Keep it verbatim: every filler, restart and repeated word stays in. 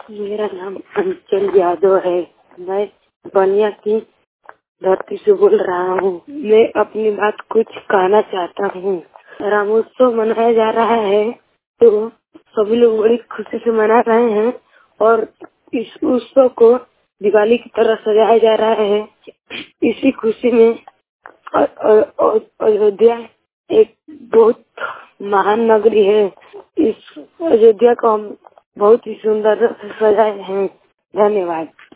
मेरा नाम अंचल यादव है। मैं बनिया की धरती से बोल रहा हूँ। मैं अपनी बात कुछ कहना चाहता हूँ। रामोत्सव मनाया जा रहा है तो सभी लोग बड़ी खुशी से मना रहे हैं और इस उत्सव को दिवाली की तरह सजाया जा रहा है। इसी खुशी में अ- अ- अ- अयोध्या एक बहुत महान नगरी है। इस अयोध्या को हम बहुत ही सुंदर से सजाए हैं। धन्यवाद।